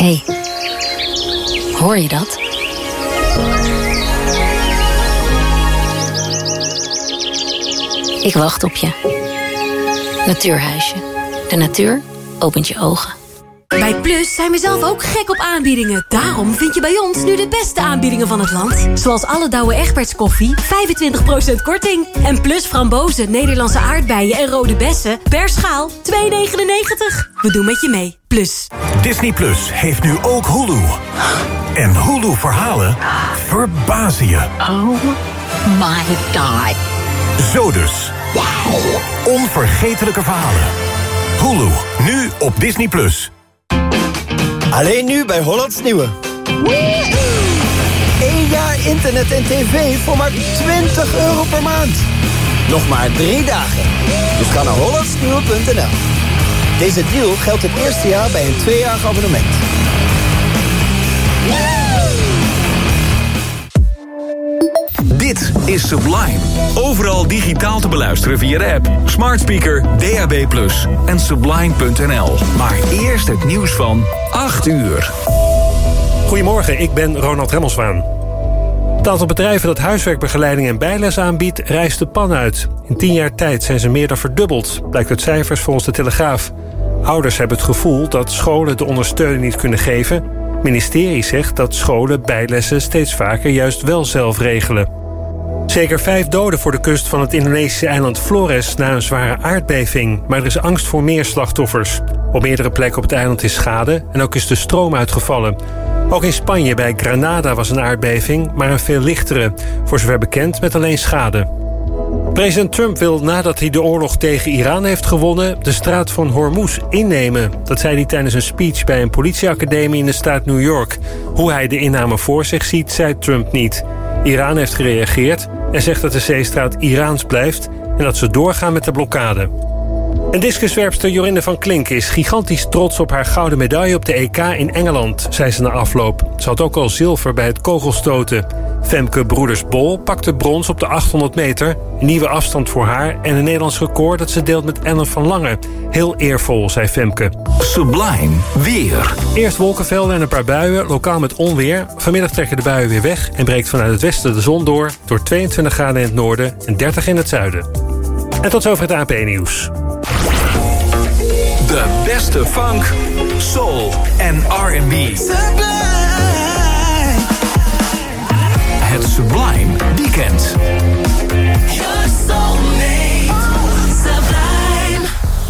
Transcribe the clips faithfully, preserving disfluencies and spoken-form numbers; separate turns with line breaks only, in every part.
Hé, hey, hoor je dat? Ik wacht op je. Natuurhuisje. De natuur opent je ogen.
Bij Plus zijn we zelf ook gek op aanbiedingen. Daarom vind je bij ons nu de beste aanbiedingen van het land. Zoals alle Douwe Egberts koffie, vijfentwintig procent korting. En Plus frambozen, Nederlandse aardbeien en rode bessen per schaal twee negenennegentig. We doen met je mee. Plus.
Disney Plus heeft nu ook Hulu. En Hulu verhalen verbazen je.
Oh my god.
Zo dus. Wow. Onvergetelijke verhalen. Hulu, nu op Disney Plus.
Alleen nu bij Hollands Nieuwe. Eén jaar internet en tv voor maar twintig euro per maand. Nog maar drie dagen. Dus ga naar hollandsnieuwe punt n l. Deze deal geldt het eerste jaar bij een tweejarig abonnement.
Dit is Sublime. Overal digitaal te beluisteren via de app, smart speaker, D A B plus, en sublime punt n l. Maar eerst het nieuws van acht uur.
Goedemorgen, ik ben Ronald Remmelswaan. Het aantal bedrijven dat huiswerkbegeleiding en bijles aanbiedt rijst de pan uit. In tien jaar tijd zijn ze meer dan verdubbeld, blijkt uit cijfers volgens de Telegraaf. Ouders hebben het gevoel dat scholen de ondersteuning niet kunnen geven. Het ministerie zegt dat scholen bijlessen steeds vaker juist wel zelf regelen. Zeker vijf doden voor de kust van het Indonesische eiland Flores na een zware aardbeving. Maar er is angst voor meer slachtoffers. Op meerdere plekken op het eiland is schade en ook is de stroom uitgevallen. Ook in Spanje bij Granada was een aardbeving, maar een veel lichtere. Voor zover bekend met alleen schade. President Trump wil nadat hij de oorlog tegen Iran heeft gewonnen de straat van Hormuz innemen. Dat zei hij tijdens een speech bij een politieacademie in de staat New York. Hoe hij de inname voor zich ziet, zei Trump niet. Iran heeft gereageerd en zegt dat de zeestraat Iraans blijft en dat ze doorgaan met de blokkade. En discuswerpster Jorinde van Klink is gigantisch trots op haar gouden medaille op de E K in Engeland, zei ze na afloop. Ze had ook al zilver bij het kogelstoten. Femke Broeders-Bol pakte brons op de achthonderd meter. Een nieuwe afstand voor haar en een Nederlands record dat ze deelt met Ellen van Lange. Heel eervol, zei Femke.
Sublime weer.
Eerst wolkenvelden en een paar buien, lokaal met onweer. Vanmiddag trekken de buien weer weg en breekt vanuit het westen de zon door. Door tweeëntwintig graden in het noorden en dertig in het zuiden. En tot zover het A P nieuws.
De beste funk, soul en R en B. Het Sublime Weekend.
You're so made Sublime.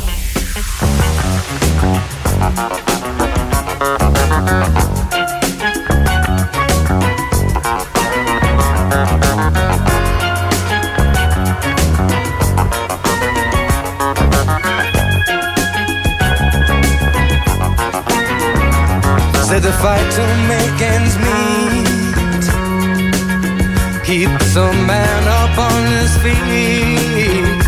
Said the fight to make ends meet keeps a man up on his feet,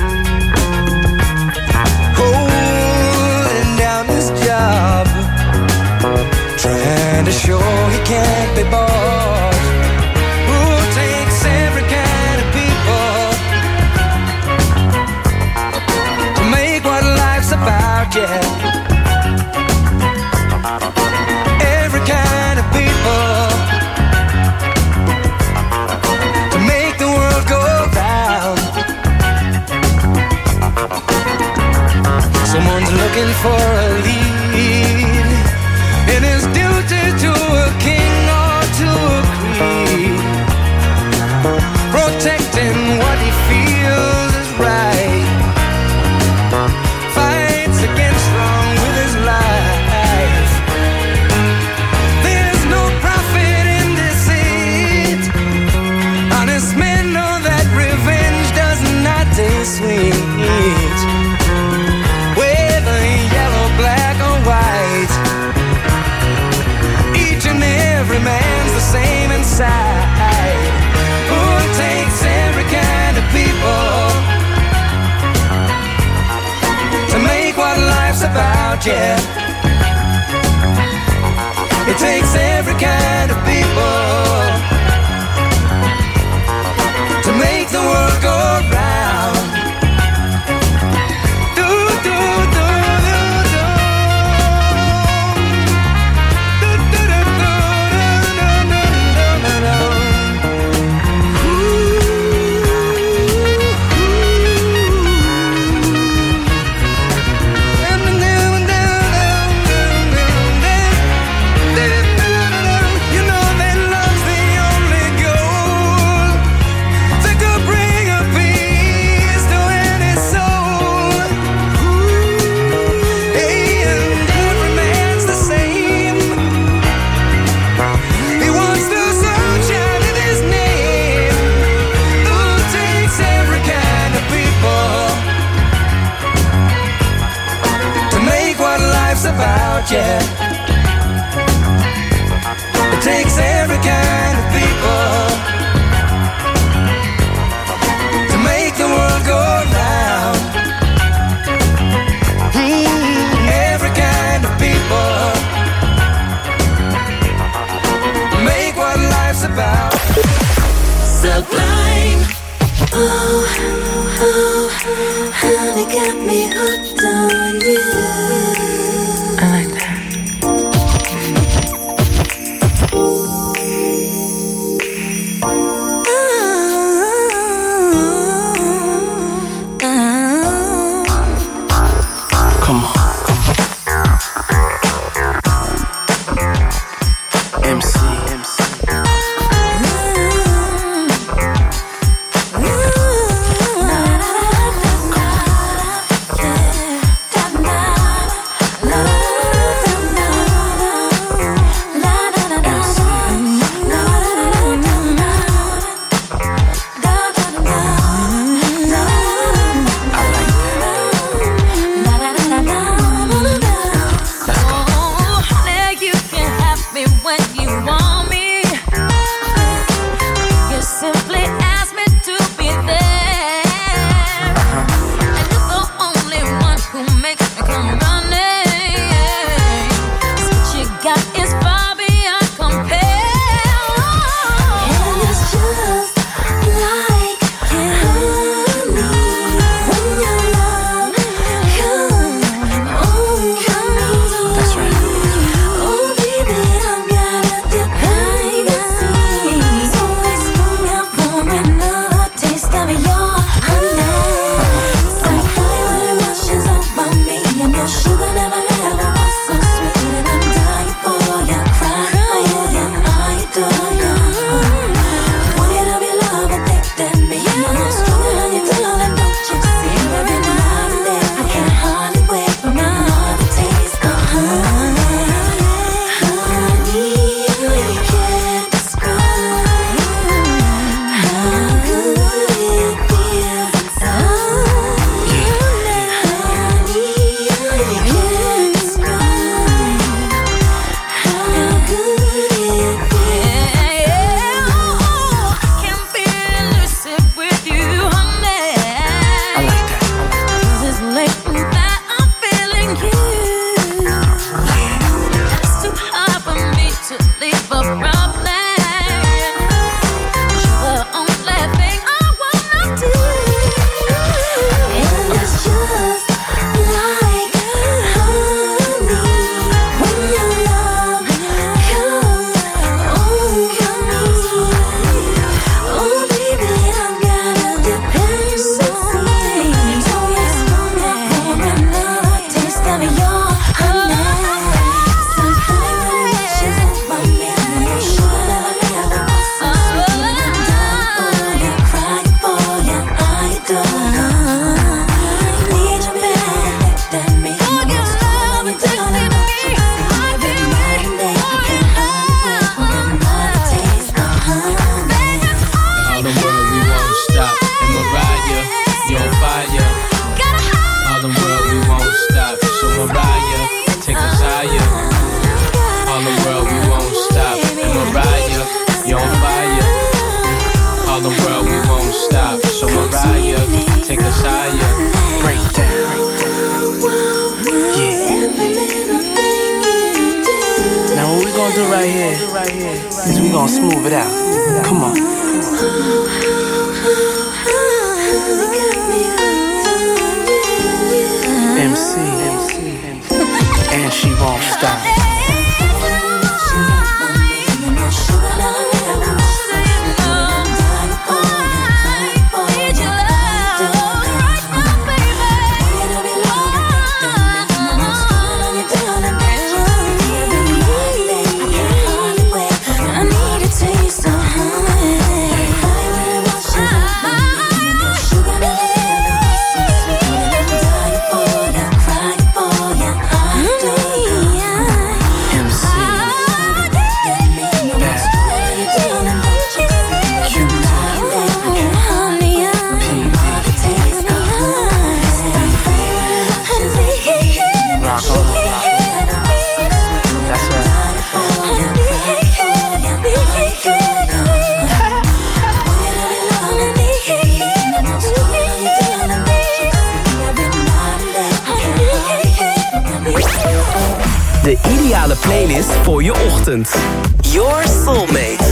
holding down his job, trying to show he can't be bought. Who takes every kind of people to make what life's about, yeah. Every kind of people to make the world go round. Someone's looking for a lead in his duty to a king or to a queen, protecting what he feels is right, fights against wrong with his life. There's no profit in deceit. Honest men know that revenge does not taste sweet. Whether yellow, black or white, each and every man's the same inside. Who takes every kind of people to make what life's about, yeah. It takes every kind of people to make the world go round. Do, do, do, do, do. Do, M C.
De ideale playlist voor je ochtend. Your Soulmate.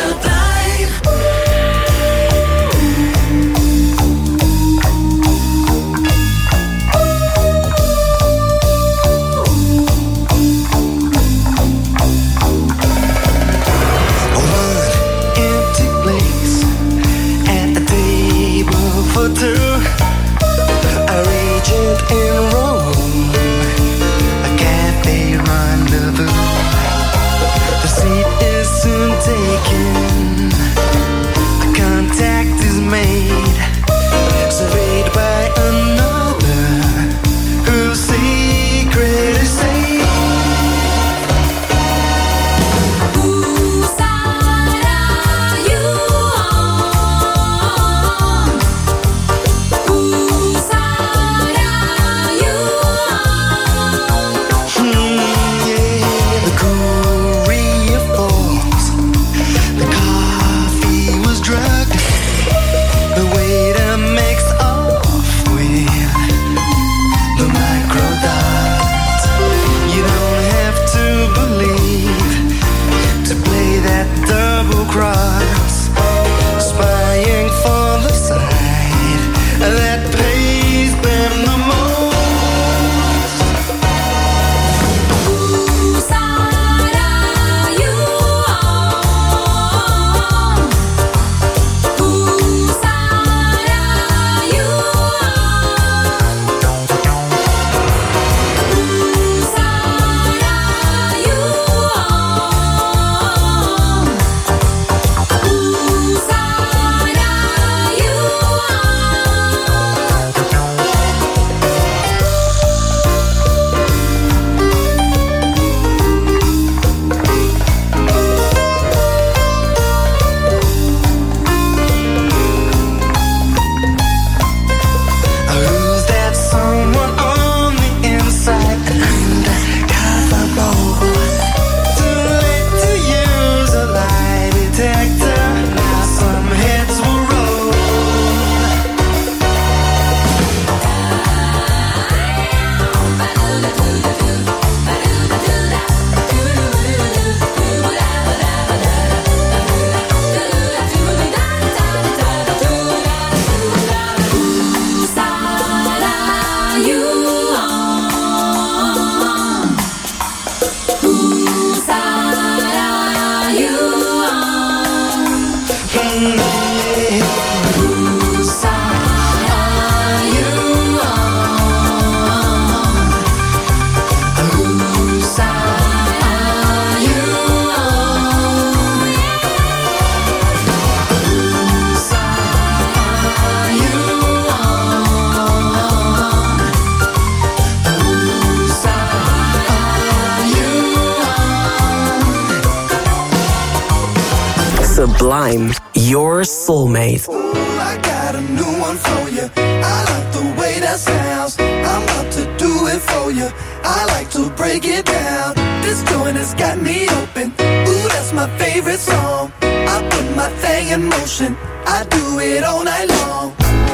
For two, a regent in Rome, a cafe rendezvous. The seat is taken. A contact is made, surveyed by another whose secret is safe.
Whose side are you on? Whose side are you on?
Hmm, yeah, the courier falls. The coffee was drugged. The waiter makes off with the microdot. You don't have to believe to play that double cross, spying for the side that pays them the most.
Whose side are you on? Whose side are you on? Whose side are you on? Whose side are you
Who's that someone on the inside behind that cardboard? Too late to use a lie detector. Now some heads will roll.
Whose side are you on? Whose side are you on?
Hmm, yeah.
Whose side are you on? Whose side are you on? Whose side are you on? Whose side are you on?
Sublime, your soulmate.
Ooh, I got a new one for you. I like the way that sounds. I'm about to do it for you. I like to break it down. This joint has got me open. Ooh, that's my favorite song. I put my thing in motion. I do it all night long.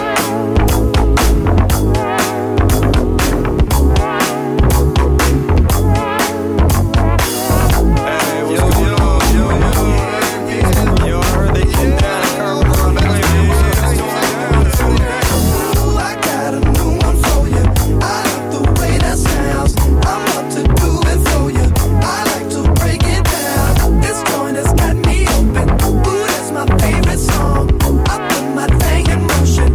Ooh, I got a new one for you. I like the way that sounds. I'm about to do it for you. I like to break it down. This joint has got me open. Ooh, that's my favorite song. I put my thing in motion.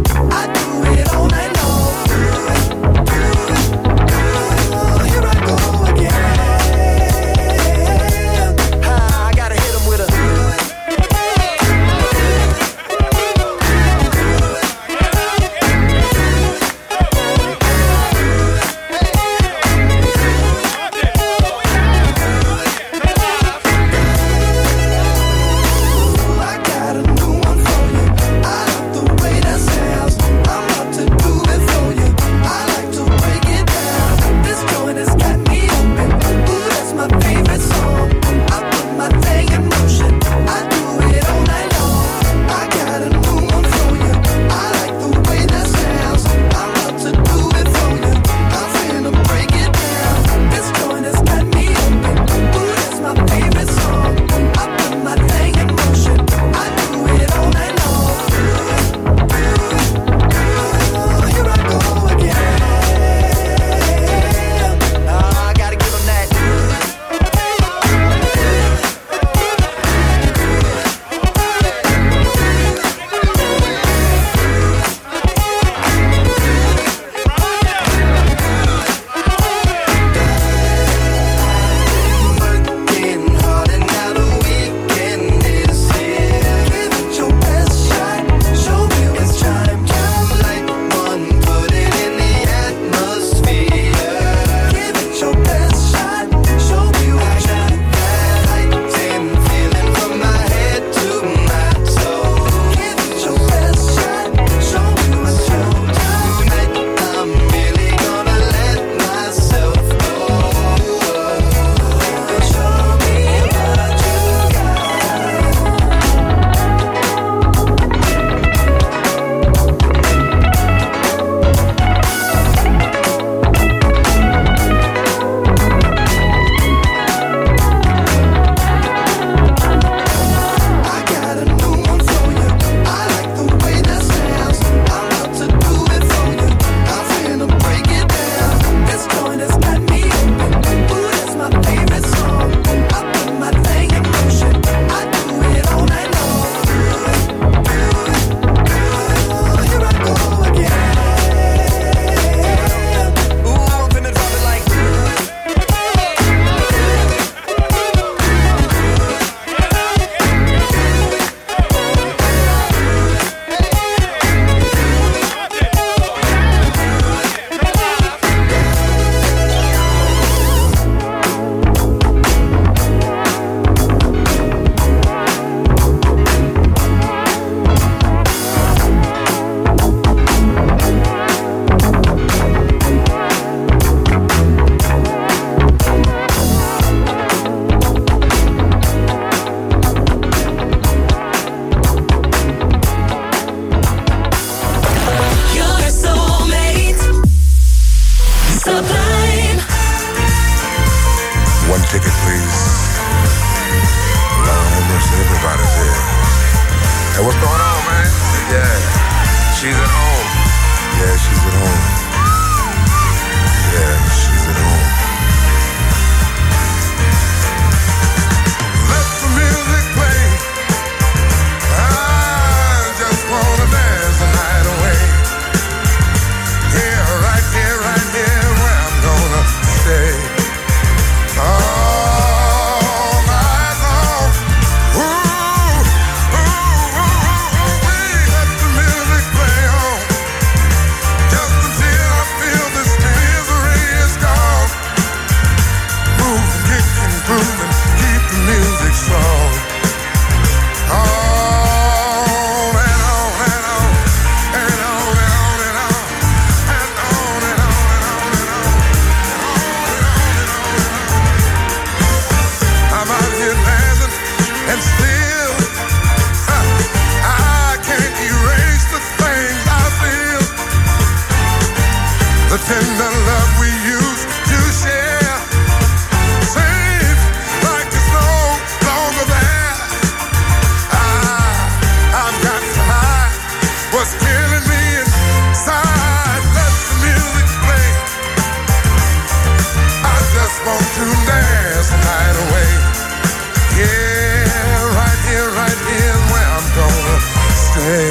home. Yeah, she's at home. Let the music play. I just wanna dance the night away. Here, right here, right here, where I'm gonna stay. All night long. Ooh, ooh, ooh, ooh, we let the music play on. Just until I feel this misery is gone. Move, kick and groove and keep the music strong. On and on and on and on and on and on and on and on and on and on and on and on and on and on. I'm out here dancing and still huh, I can't erase the things I feel. The tender love we used to share seems like it's no longer there. I, I've got to hide what's killing me inside. Let the music play. I just want to dance the night away. Yeah, right here, right here, where I'm gonna stay.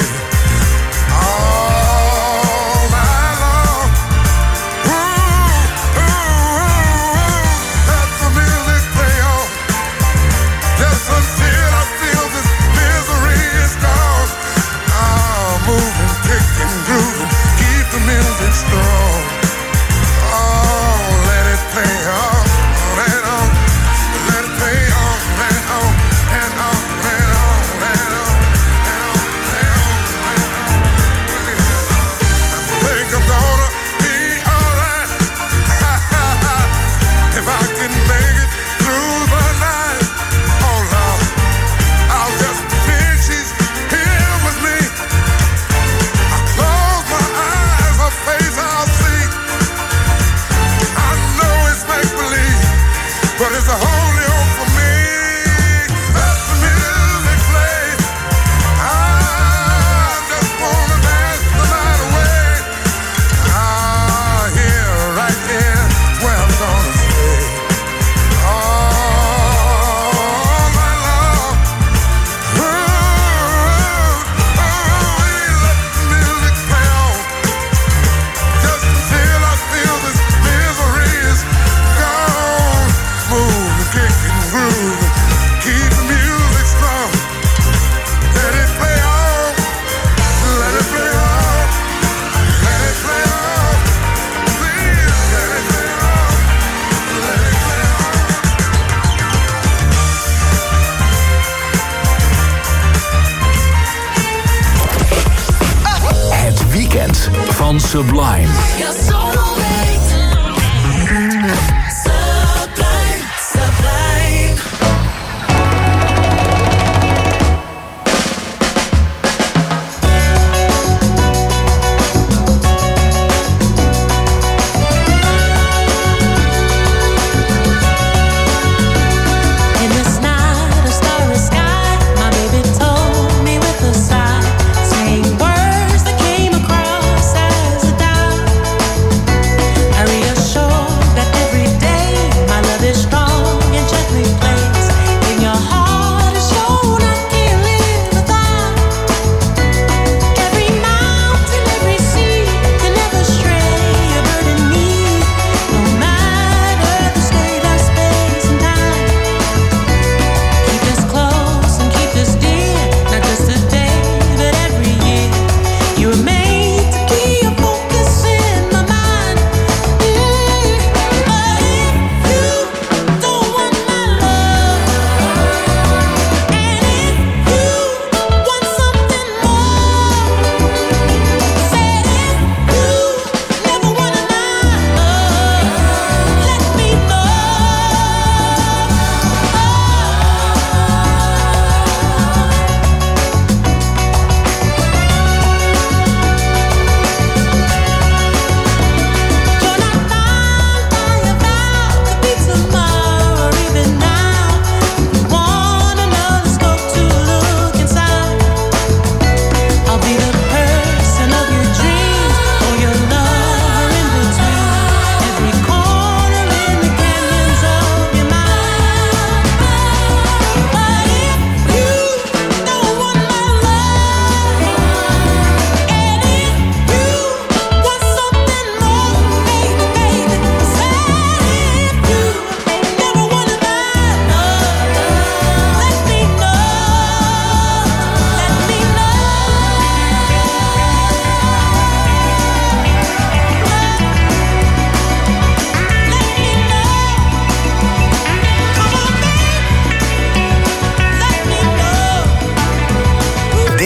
All night long. Ooh, ooh, ooh, ooh. Let the music play on. Just until I feel this misery is gone. Ah, moving, kicking, grooving, keep the music strong. Oh, let it play on and on. Let it play on and on and on and on and on and on and on and on. I think I'm gonna be alright if I can make it through the night. Oh Lord, I'll just pretend she's here with me. I close my eyes, her face I'll see. I know it's make believe, but it's a holy hope for me. Let the music play. I just wanna dance the night away. Ah, here, right here, where I'm gonna stay. All night long. Ooh, ooh, ooh, let the music play on. Just until I feel this misery is gone. Move, kick and groove, keep the music strong. Let it play on, let it play on, let it play on. Please, let it play on, let it play on.
Het weekend van Sublime.
Your soulmate. Sublime, sublime.
In this night of starry sky, my baby told me with a sigh, saying words that came across as a doubt.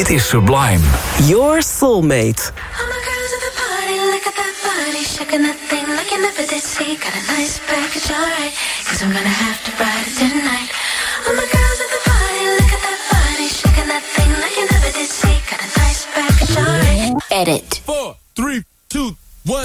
is Sublime.
Your Soulmate.
Shaking that thing like you never did see. Got a nice package, alright. Cause I'm gonna have to ride it tonight. All my girls at the party, look at that body. Shaking that thing like you never did see. Got a nice package, alright.
Edit.
Four, three, two, one.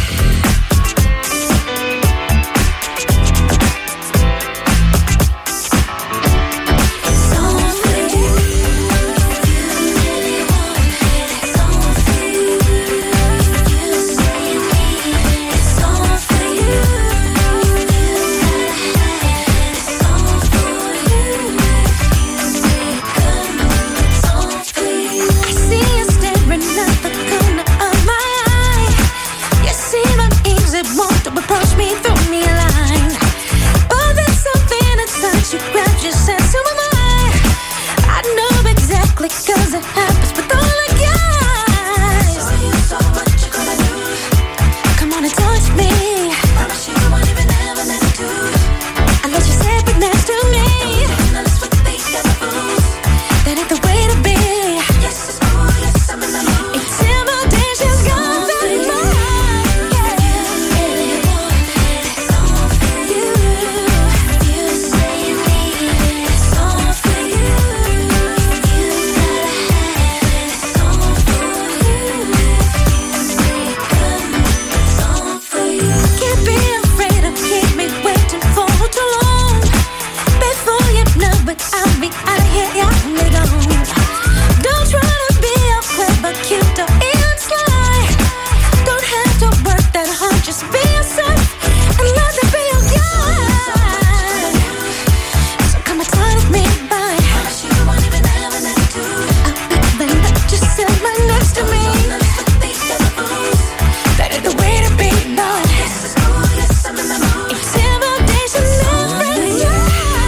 Approach me, throw me a line. But there's something inside you, grab your sense. Who am I? I know exactly, cause it happens with all the guys. So you so what you gonna do? Come on and touch me. Promise you won't even have an attitude. I let you sit right next to me. Don't mess with these other fools. That ain't the way to be. Yes, it's cool, yes, I'm in the mood. Intimidation's gone very far. I'll be out of here, yeah, I'm gone. Don't try to be all clever, cute, or even sly. Don't have to work that hard, just be yourself and let it be your guide. So come and touch me, bye. Promise you won't even have an attitude. I'll even let you sit right next to me. That ain't the way to be, no. Yes, it's cool, yes, I'm in the mood. Intimidation, never yeah.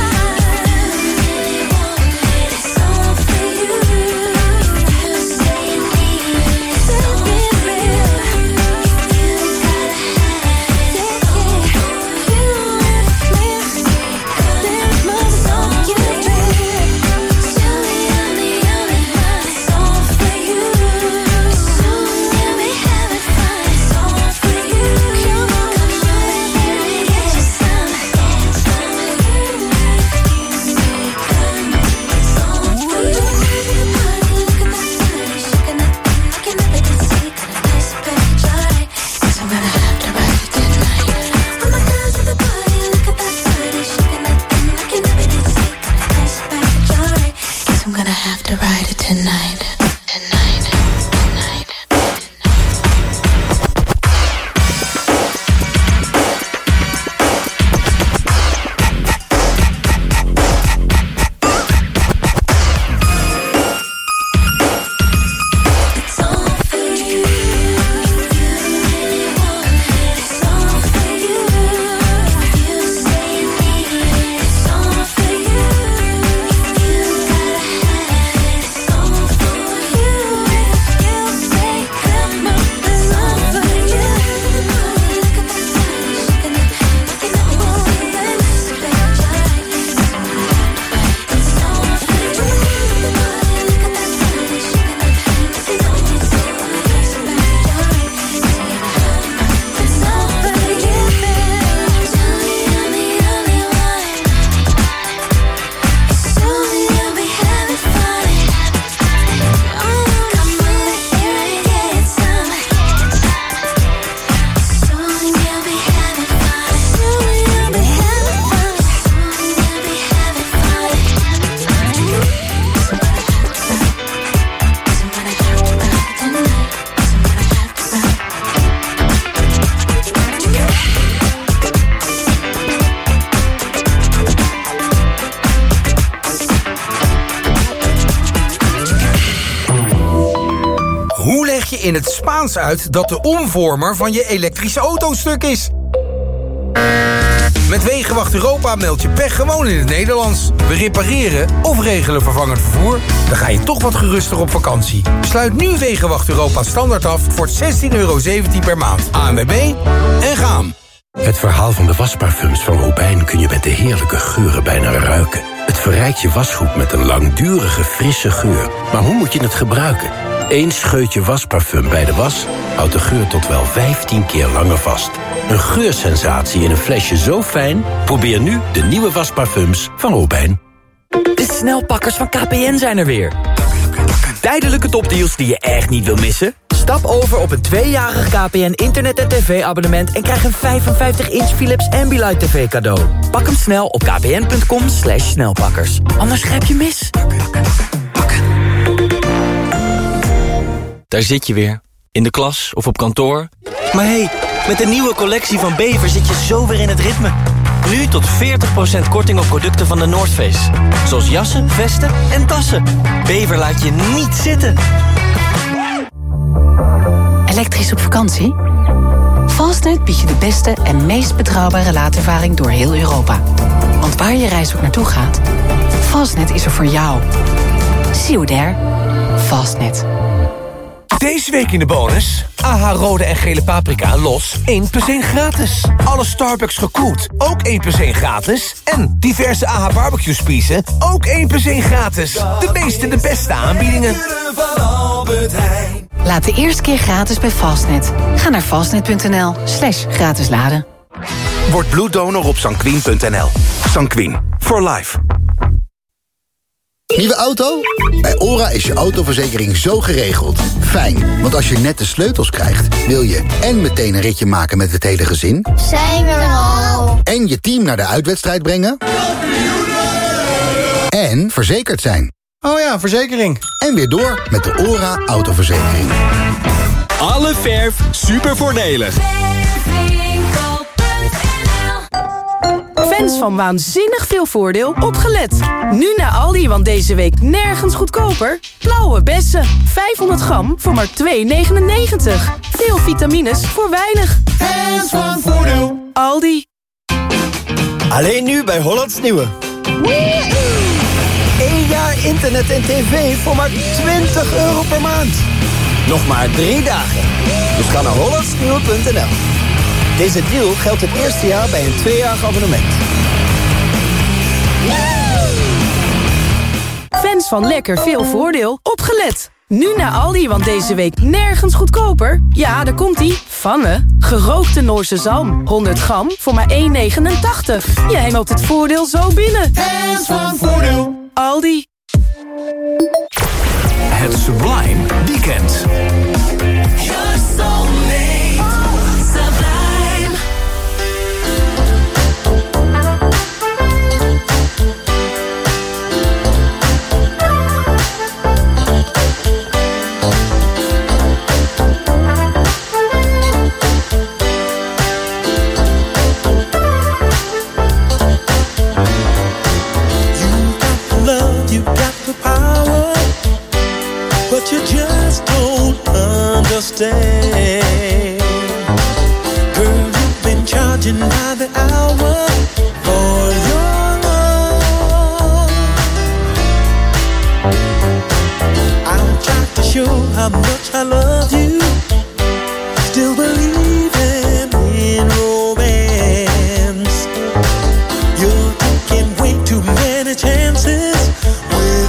In het Spaans uit dat de omvormer van je elektrische auto stuk is. Met Wegenwacht Europa meld je pech gewoon in het Nederlands. We repareren of regelen vervangend vervoer. Dan ga je toch wat geruster op vakantie. Sluit nu Wegenwacht Europa standaard af voor zestien euro zeventien per maand. A N W B en gaan.
Het verhaal van de wasparfums van Robijn kun je met de heerlijke geuren bijna ruiken. Het verrijkt je wasgoed met een langdurige, frisse geur. Maar hoe moet je het gebruiken? Eén scheutje wasparfum bij de was houdt de geur tot wel vijftien keer langer vast. Een geursensatie in een flesje zo fijn? Probeer nu de nieuwe wasparfums van Robijn.
De snelpakkers van K P N zijn er weer. Tijdelijke topdeals die je echt niet wil missen? Stap over op een tweejarig K P N internet- en tv-abonnement... en krijg een vijfenvijftig inch Philips Ambilight T V cadeau. Pak hem snel op kpn.com slash snelpakkers. Anders grijp je mis.
Daar zit je weer. In de klas of op kantoor. Maar hé, hey, met de nieuwe collectie van Bever zit je zo weer in het ritme. Nu tot veertig procent korting op producten van de North Face. Zoals jassen, vesten en tassen. Bever laat je niet zitten.
Elektrisch op vakantie? Fastnet biedt je de beste en meest betrouwbare laadervaring door heel Europa. Want waar je reis ook naartoe gaat, Fastnet is er voor jou. See you there. Fastnet.
Deze week in de bonus. A H rode en gele paprika los één plus één gratis. Alle Starbucks gekoeld, ook één plus één gratis. En diverse A H barbecue spiezen, ook één plus één gratis. De meeste en de beste aanbiedingen.
Laat de eerste keer gratis bij Fastnet. Ga naar fastnet.nl slash gratis laden.
Word bloeddonor op sanquin punt n l. Sanquin. For life.
Nieuwe auto? Bij OHRA is je autoverzekering zo geregeld. Fijn, want als je net de sleutels krijgt... wil je en meteen een ritje maken met het hele gezin...
Zijn we er al?
En je team naar de uitwedstrijd brengen... En verzekerd zijn.
Oh ja, verzekering.
En weer door met de OHRA autoverzekering.
Alle verf super voordelig.
Fans van Waanzinnig Veel Voordeel, opgelet. Nu naar Aldi, want deze week nergens goedkoper. Blauwe bessen, vijfhonderd gram voor maar twee negenennegentig. Veel vitamines voor weinig.
Fans van Voordeel.
Aldi.
Alleen nu bij Hollands Nieuwe. Eén jaar internet en tv voor maar twintig euro per maand. Nog maar drie dagen. Dus ga naar hollandsnieuwe punt n l. Deze deal geldt het eerste jaar bij een tweejarig abonnement.
Fans van Lekker Veel Voordeel, opgelet. Nu naar Aldi, want deze week nergens goedkoper. Ja, daar komt-ie. Vanne. Gerookte Noorse zalm. honderd gram voor maar één negenentachtig. Jij loopt het voordeel zo binnen.
Fans van Voordeel.
Aldi.
Het Sublime Weekend.
You're so late. Sublime.
You just don't understand. Girl, you've been charging by the hour for your love. I'm trying to show how much I love you. Still believing in romance. You're taking way too many chances with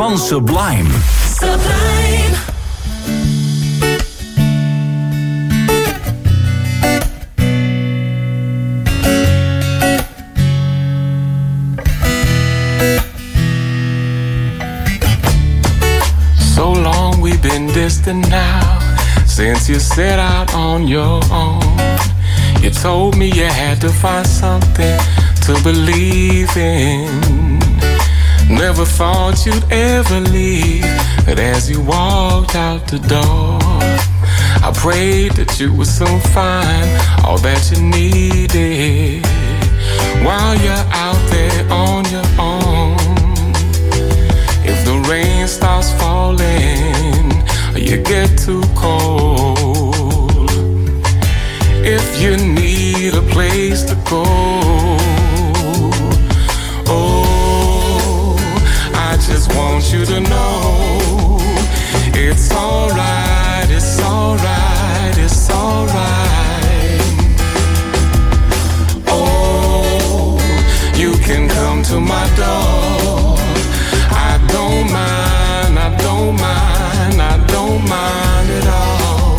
van Sublime.
Sublime.
So long we've been distant now, since you set out on your own. You told me you had to find something to believe in. Never thought you'd ever leave, but as you walked out the door, I prayed that you would soon find all that you needed. While you're out there on your own, if the rain starts falling or you get too cold, if you need a place to go, oh, I just want you to know it's alright, it's alright, it's alright. Oh, you can come to my door. I don't mind, I don't mind, I don't mind at all.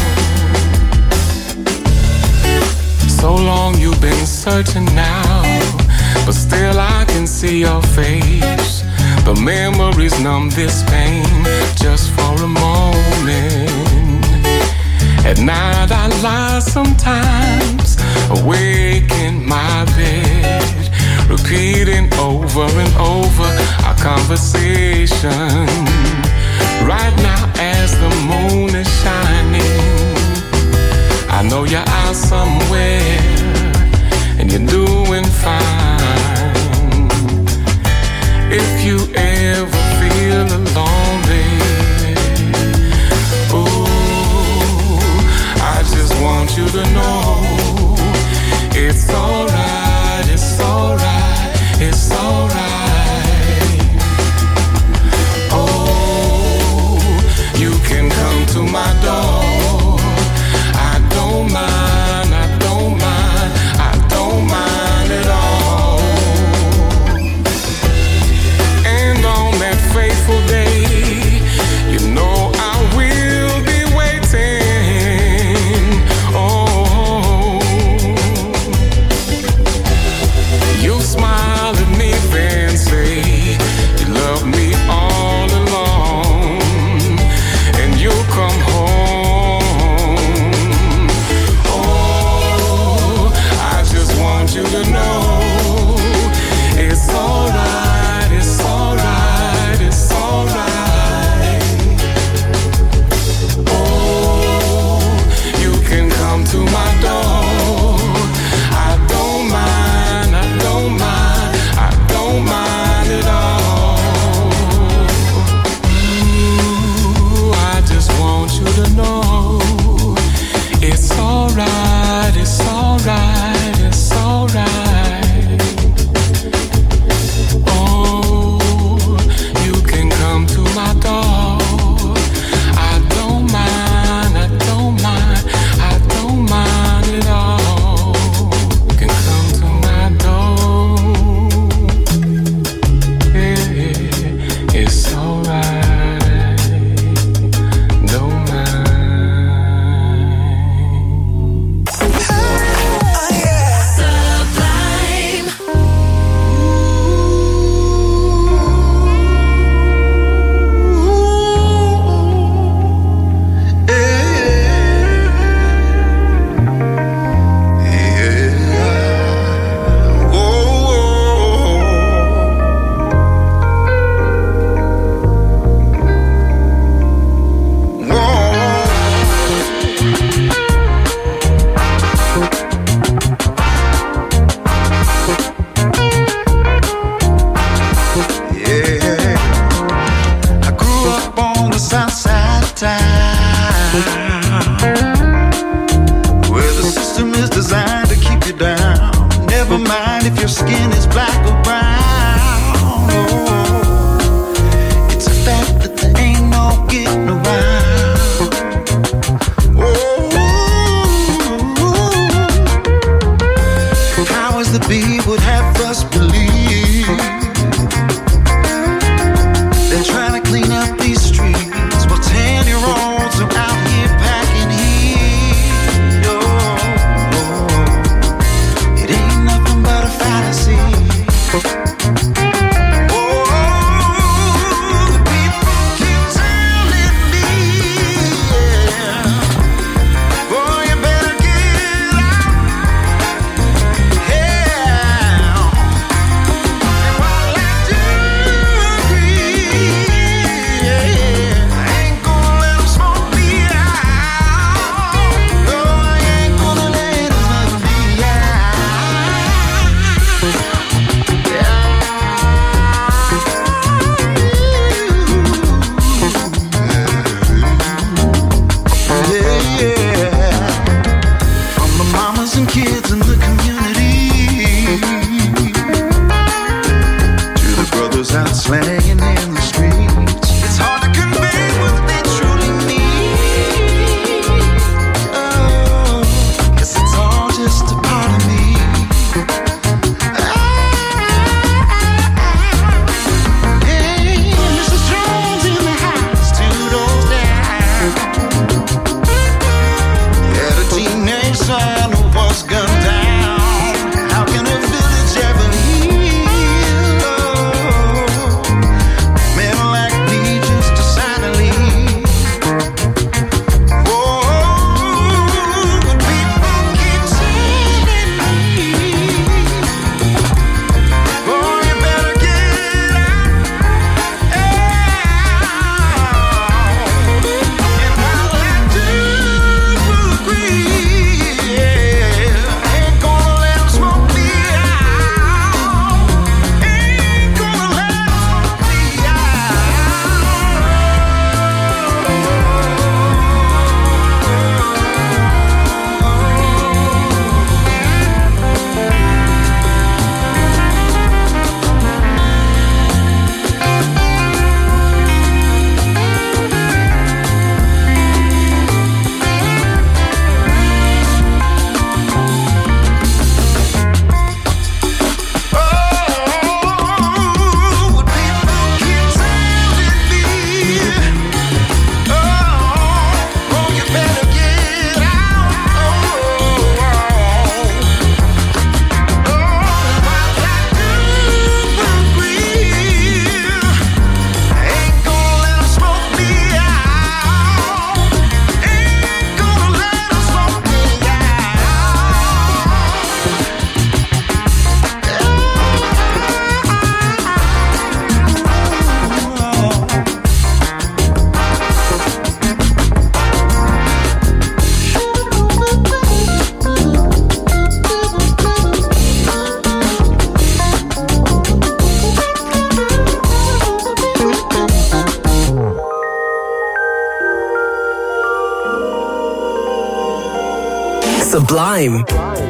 So long you've been searching now, but still I can see your face. The memories numb this pain just for a moment. At night I lie sometimes, awake in my bed, repeating over and over our conversation. Right now as the moon is shining, I know you're out somewhere and you're doing fine. If you ever feel alone, baby, ooh, I just want you to know it's alright, it's alright, it's alright. Oh, you can come to my door. I don't mind, I don't mind, I don't mind at all. And on that fateful day, you know I will be waiting. Oh, you smile at me then say you love me all along, and you'll come home. Oh, I just want you to know it's alright, it's alright, it's alright. Oh, you can come to my door. I don't mind, I don't mind, I don't mind at all. Ooh, I just want you to know it's alright, it's alright, it's alright. Oh, you can come to my door. I don't mind, I don't mind, I don't mind at all. You can come to my door. Yeah, it's alright. Don't mind.
Sublime.
I grew up on the south side of town, where the system is designed to keep you down. Never mind if your skin is black or brown. Oh, it's a fact that there ain't no getting around. Oh, powers that be would have us believe they're trying to clean
Sublime.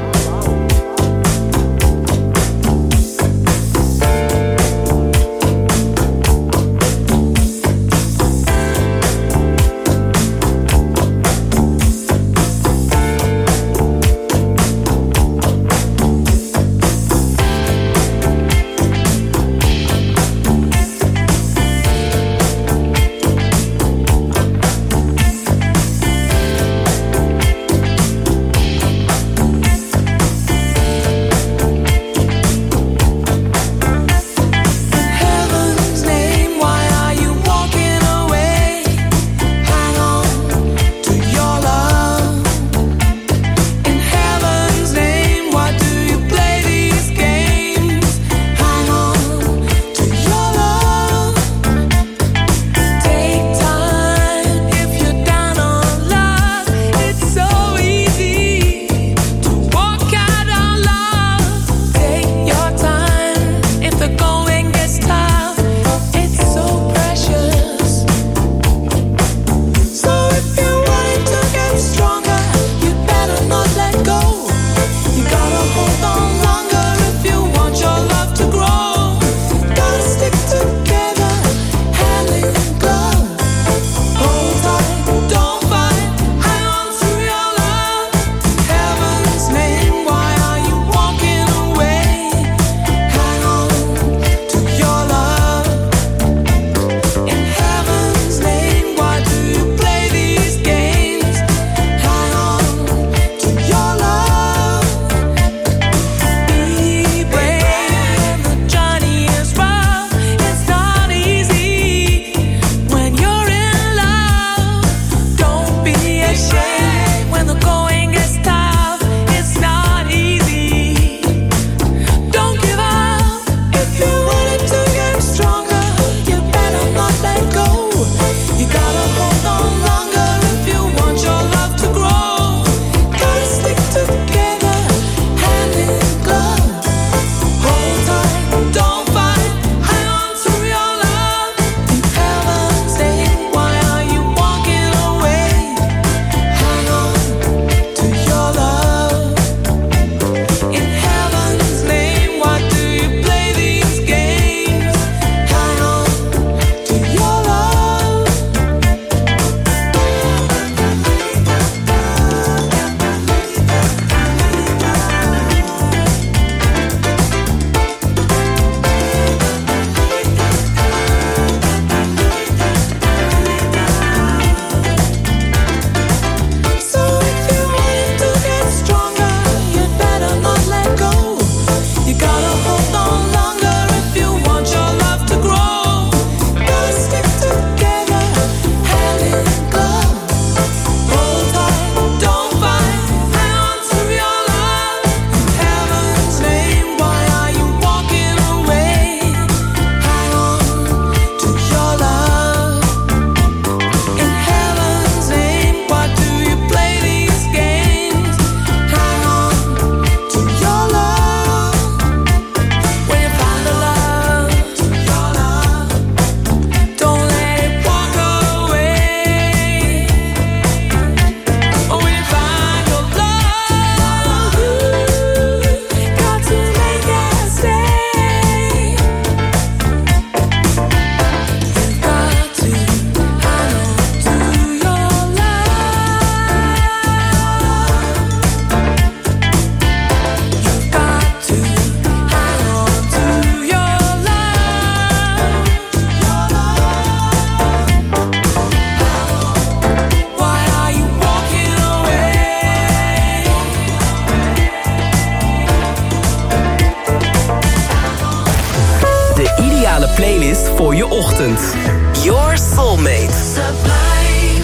playlist voor je ochtend. Your Soulmate.
Sublime.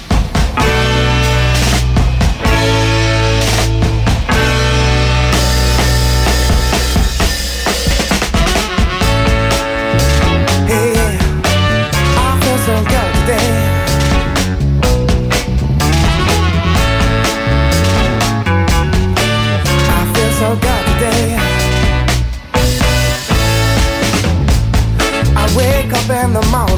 Hey, I feel so good today. I feel so good today. I wake up in the morning.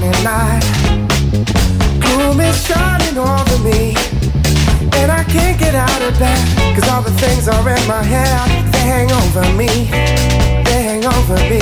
it back, cause all the things are in my head. They hang over me, they hang over me.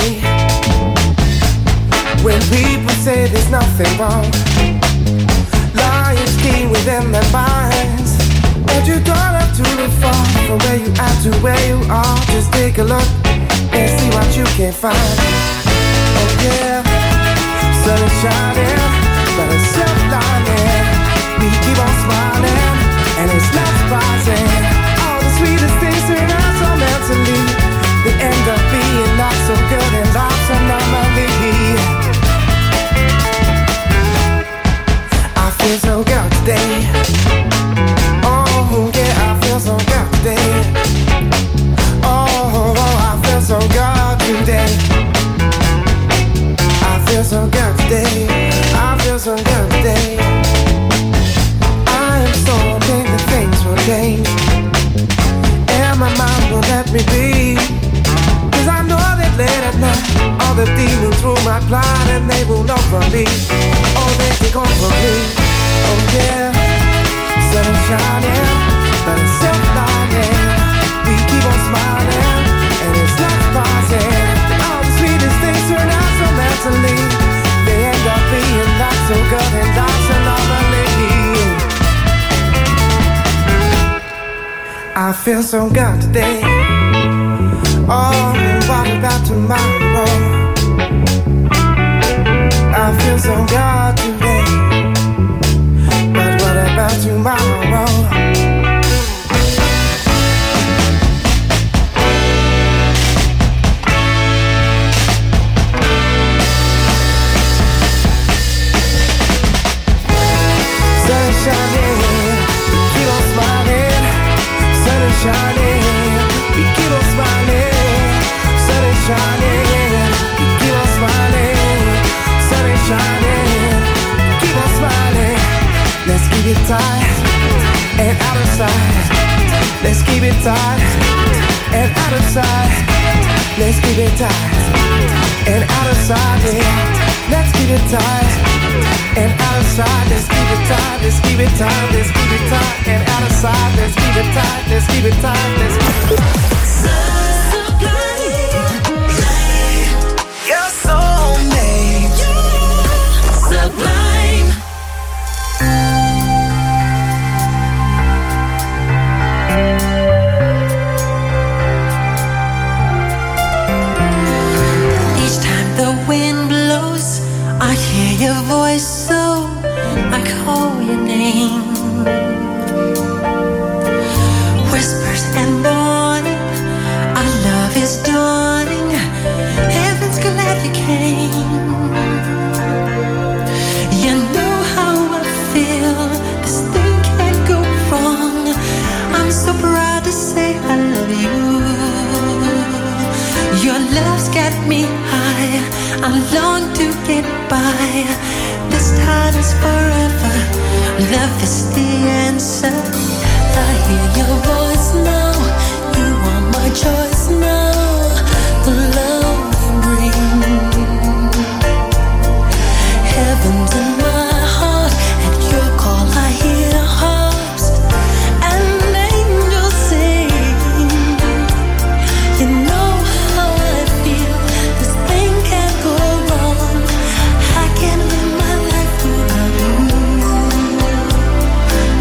When people say there's nothing wrong, lions keen within their minds. But you don't have to look far from where you are to where you are. Just take a look and see what you can find. Oh yeah, sun is shining, but it's just lining. We keep on smiling, and it's not surprising. All the sweetest things turn out so mentally. They end up being not so good and life's an anomaly. I feel so good today. Oh yeah, I feel so good today. Oh, oh, I feel so good today. I feel so good today. I feel so good today. I am so hoping that things will change, and my mind will let me be. Cause I know that late at night all the demons through my blind, and they will know for me. Oh, they take over me. Oh yeah, sun is shining, but it's still lying. We keep on smiling, and it's not surprising. All the sweetest things turn out so mentally. They end up being not so good, and that's an anomaly. I feel so good today. Oh, what about tomorrow? I feel so good today. But what about tomorrow? Sun is shining, we keep on smiling. Sun is shining, we keep on smiling. Sun is shining, we keep on smiling. Sun is shining, keep on smiling. Let's keep it tight and out of sight. Let's keep it tight and out of sight. Let's keep it tight and out of sight. Yeah. Let's keep it tight and out of sight. Let's keep it tight. Let's keep it tight. Let's keep it tight and out of sight. Let's keep it tight. Let's keep it tight. Let's keep it tight. You're so made. Sublime.
Each time the wind blows, I hear your voice, so I call your name. Whispers and warning, our love is dawning. Heaven's glad you came. You know how I feel. This thing can't go wrong. I'm so proud to say I love you. Your love's got me high. I long to get by. This time is forever. Love is the answer. I hear your voice now. You are my choice now. The love you bring. Heaven's in my heart. At your call I hear harps and angels sing. You know how I feel. This thing can't go wrong. I can live my life without you.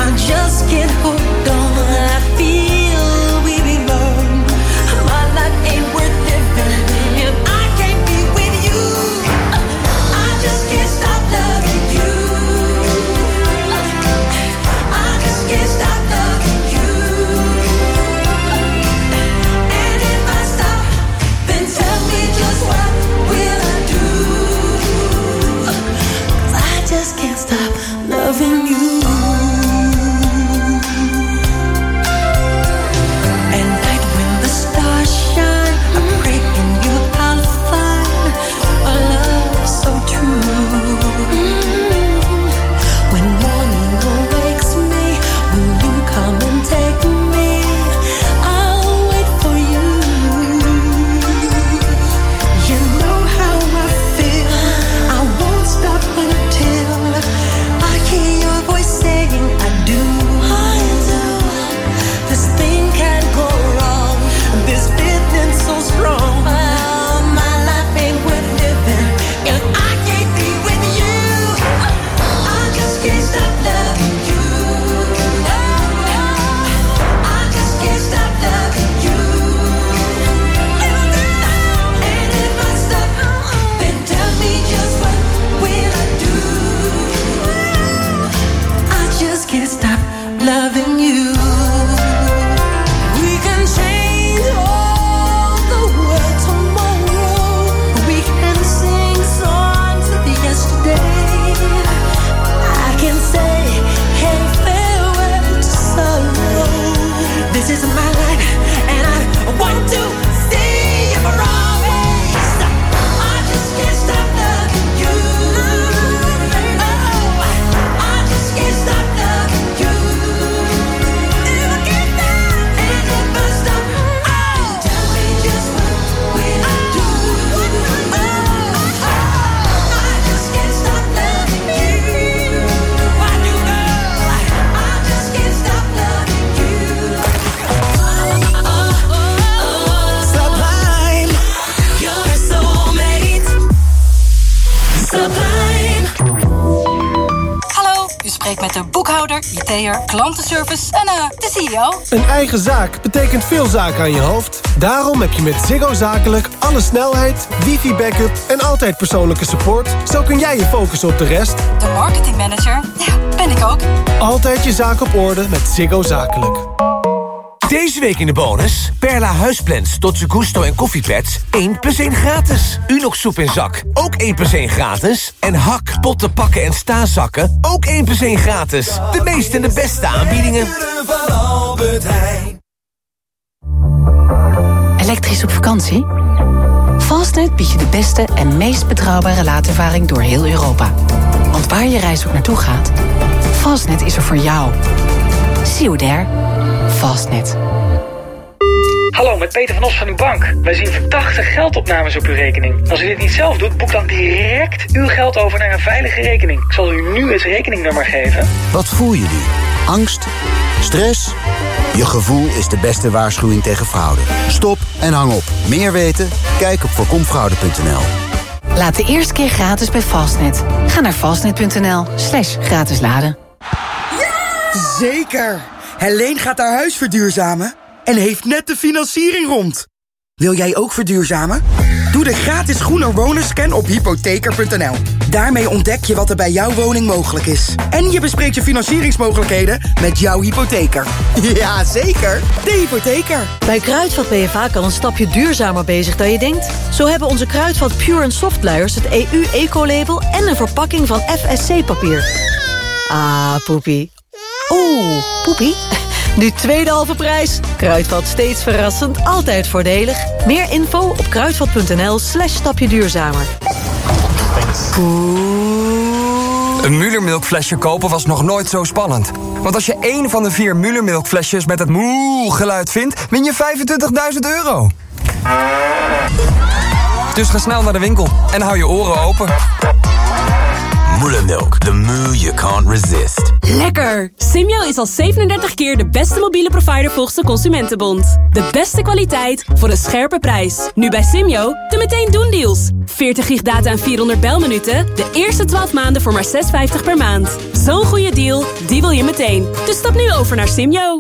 voor boekhouder, I T'er, klantenservice en uh, de C E O.
Een eigen zaak betekent veel zaken aan je hoofd. Daarom heb je met Ziggo Zakelijk alle snelheid, wifi-backup en altijd persoonlijke support. Zo kun jij je focussen op de rest.
De marketingmanager, ja, ben ik ook.
Altijd je zaak op orde met Ziggo Zakelijk.
Deze week in de bonus... Perla huisplans, Dolce Gusto en koffiepads... één plus één gratis. Unox soep in zak, ook één plus één gratis. En Hak, potten, pakken en staanzakken... ook één plus één gratis. De meeste en de beste aanbiedingen.
Elektrisch op vakantie? Fastnet biedt je de beste en meest betrouwbare laadervaring door heel Europa. Want waar je reis ook naartoe gaat... Fastnet is er voor jou. See you there. Fastnet.
Hallo, met Peter van Os van uw bank. Wij zien verdachte geldopnames op uw rekening. Als u dit niet zelf doet, boek dan direct uw geld over naar een veilige rekening. Ik zal u nu het rekeningnummer geven.
Wat voel je nu? Angst? Stress? Je gevoel is de beste waarschuwing tegen fraude. Stop en hang op. Meer weten? Kijk op voorkomfraude punt n l.
Laat de eerste keer gratis bij Fastnet. Ga naar fastnet punt n l slash gratis laden.
Zeker! Helene gaat haar huis verduurzamen en heeft net de financiering rond. Wil jij ook verduurzamen? Doe de gratis groene wonerscan op hypotheker punt n l. Daarmee ontdek je wat er bij jouw woning mogelijk is. En je bespreekt je financieringsmogelijkheden met jouw hypotheker. Ja, zeker. De hypotheker.
Bij Kruidvat ben je vaak al een stapje duurzamer bezig dan je denkt. Zo hebben onze Kruidvat Pure en Soft luiers het E U Ecolabel en een verpakking van F S C-papier. Ah, poepie. Oeh, poepie. Nu tweede halve prijs. Kruidvat steeds verrassend, altijd voordelig. Meer info op kruidvat punt n l slash stapje duurzamer.
Een Müller-melkflesje kopen was nog nooit zo spannend. Want als je één van de vier Müller-melkflesjes met het moe-geluid vindt... win je vijfentwintigduizend euro. Dus ga snel naar de winkel en hou je oren open.
Moedermelk, the moo you can't resist.
Lekker! Simyo is al zevenendertig keer de beste mobiele provider volgens de Consumentenbond. De beste kwaliteit voor een scherpe prijs. Nu bij Simyo de meteen doen deals. veertig gig data en vierhonderd belminuten. De eerste twaalf maanden voor maar zes euro vijftig per maand. Zo'n goede deal, die wil je meteen. Dus stap nu over naar Simyo.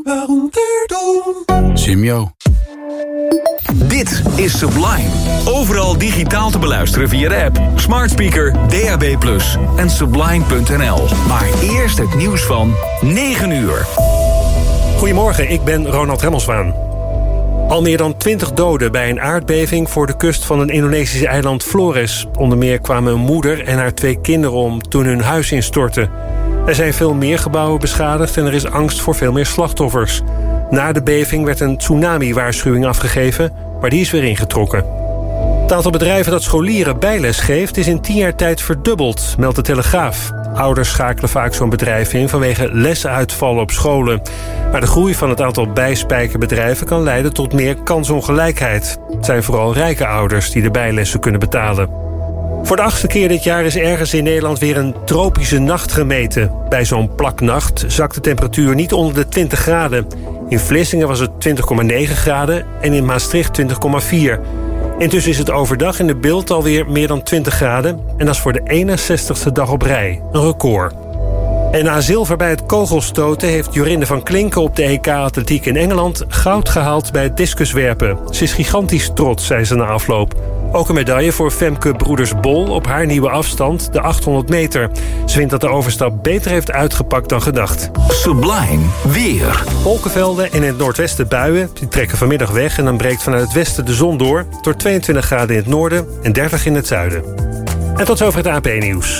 Simyo.
Dit is Sublime. Overal digitaal te beluisteren via de app, smart speaker, D A B plus, en sublime punt n l. Maar eerst het nieuws van negen uur.
Goedemorgen, ik ben Ronald Remmelswaan. Al meer dan twintig doden bij een aardbeving voor de kust van een Indonesische eiland Flores. Onder meer kwamen een moeder en haar twee kinderen om toen hun huis instortte. Er zijn veel meer gebouwen beschadigd en er is angst voor veel meer slachtoffers. Na de beving werd een tsunami-waarschuwing afgegeven, maar die is weer ingetrokken. Het aantal bedrijven dat scholieren bijles geeft is in tien jaar tijd verdubbeld, meldt de Telegraaf. Ouders schakelen vaak zo'n bedrijf in vanwege lesuitvallen op scholen. Maar de groei van het aantal bijspijkerbedrijven kan leiden tot meer kansongelijkheid. Het zijn vooral rijke ouders die de bijlessen kunnen betalen. Voor de achtste keer dit jaar is ergens in Nederland weer een tropische nacht gemeten. Bij zo'n plaknacht zakt de temperatuur niet onder de twintig graden. In Vlissingen was het twintig komma negen graden en in Maastricht twintig komma vier. Intussen is het overdag in de Bilt alweer meer dan twintig graden... en dat is voor de eenenzestigste dag op rij, een record. En na zilver bij het kogelstoten heeft Jorinde van Klinken op de E K-atletiek in Engeland goud gehaald bij het discuswerpen. Ze is gigantisch trots, zei ze na afloop. Ook een medaille voor Femke Broeders-Bol op haar nieuwe afstand, de achthonderd meter. Ze vindt dat de overstap beter heeft uitgepakt dan gedacht.
Sublime weer.
Wolkenvelden en in het noordwesten buien. Die trekken vanmiddag weg en dan breekt vanuit het westen de zon door. Door tweeëntwintig graden in het noorden en dertig in het zuiden. En tot zover het A P nieuws.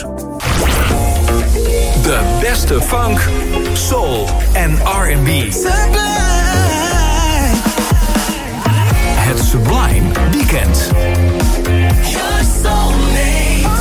De beste funk, soul en R en B. Het Sublime Weekend.
Your soulmate.